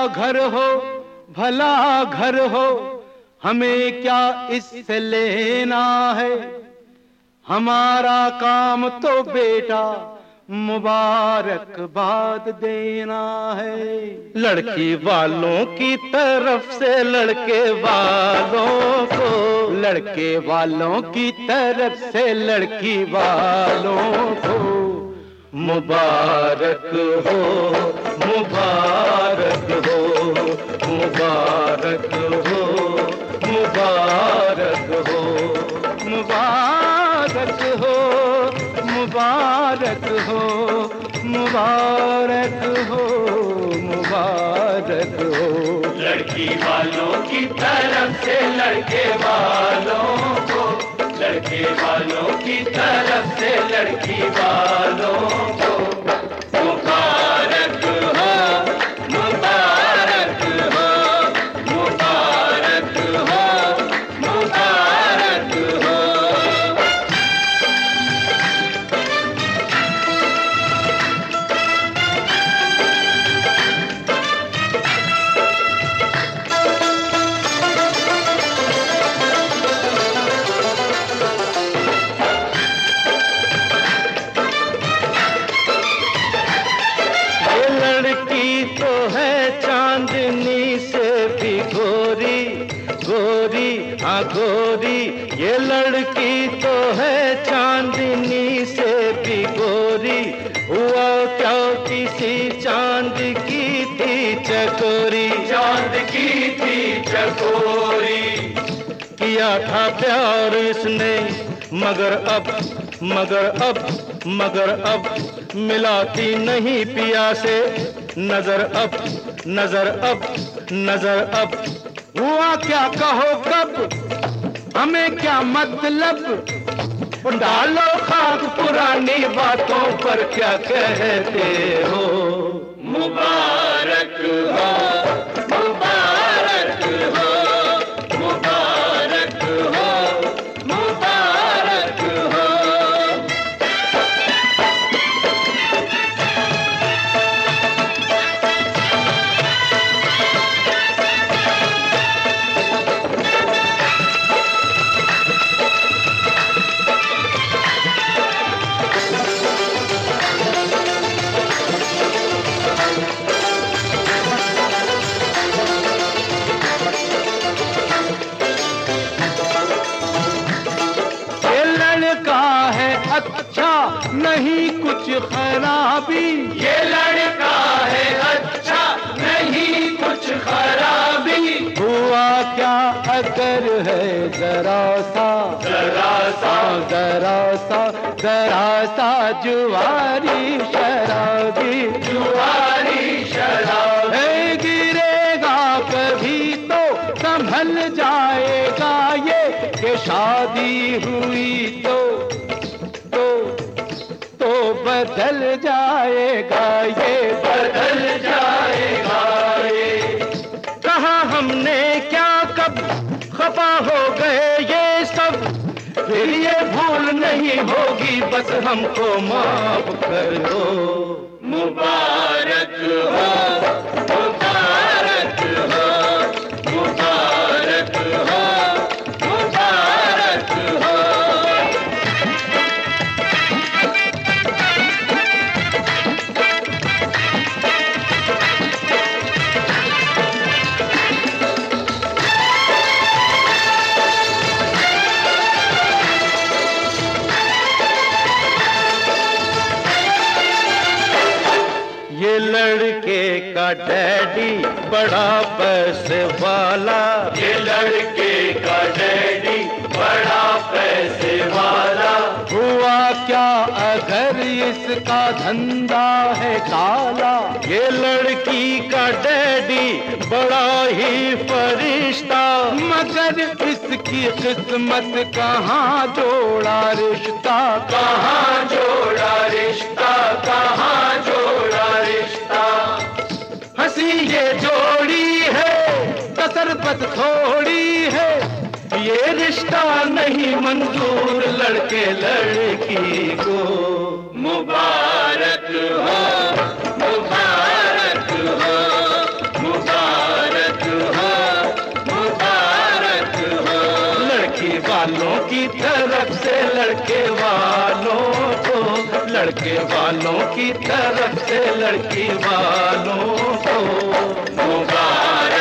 घर हो भला घर हो, हमें क्या इससे लेना है। हमारा काम तो बेटा मुबारकबाद देना है। लड़की वालों की तरफ से लड़के वालों को, लड़के वालों की तरफ से लड़की वालों को मुबारक हो, मुबारक हो, मुबारक हो, मुबारक हो, मुबारक हो, मुबारक हो, मुबारक हो, मुबारक हो। लड़की वालों की तरफ से लड़के वालों को, लड़के वालों की तरफ से लड़की वालों को मुबारक हो, मुबारक हो, मुबारक हो, मुबारक हो। गोरी ये लड़की तो है चांदनी से भी गोरी, हुआ क्या किसी चांद की थी चकोरी, चांद की थी चकोरी। किया था प्यार इसने मगर अब, मगर अब, मगर अब मिलाती नहीं पिया से नजर अब, नजर अब, नजर अब। हुआ क्या कहो कब, हमें क्या मतलब, डालो खाक पुरानी बातों पर क्या कहते हो। मुबारक हो, मुबारक हो, मुबारक हो, मुबारक हो। अच्छा नहीं कुछ खराबी, ये लड़का है अच्छा नहीं कुछ खराबी। हुआ क्या अगर है जरा सा, जरा सा, जरा सा, जरा सा जुआरी शराबी, जुआरी शराबी। गिरेगा कभी तो संभल जाएगा ये, कि शादी हुई तो बदल जाएगा ये, बदल जाएगा ये। कहा हमने क्या कब खफा हो गए ये सब, फिर ये भूल नहीं होगी बस हमको माफ कर दो। मुबारक हो, मुबारक हो, मुबारक हो, मुबारक हो। ये लड़के का डैडी बड़ा पैसे वाला, ये लड़के का डैडी बड़ा पैसे वाला। हुआ क्या अगर इसका धंधा है काला, ये लड़की का डैडी बड़ा ही फरिश्ता, मगर इसकी किस्मत कहाँ जोड़ा रिश्ता, कहाँ जोड़ा रिश्ता, कहाँ जोड़ा रिश्ता। हंसी ये जोड़ी है कसरपत थोड़ी है, ये रिश्ता नहीं मंजूर लड़के लड़की को। मुबारक हो, मुबारक हो, मुबारक लड़के वालों की तरफ से लड़की वालों को मुबारक।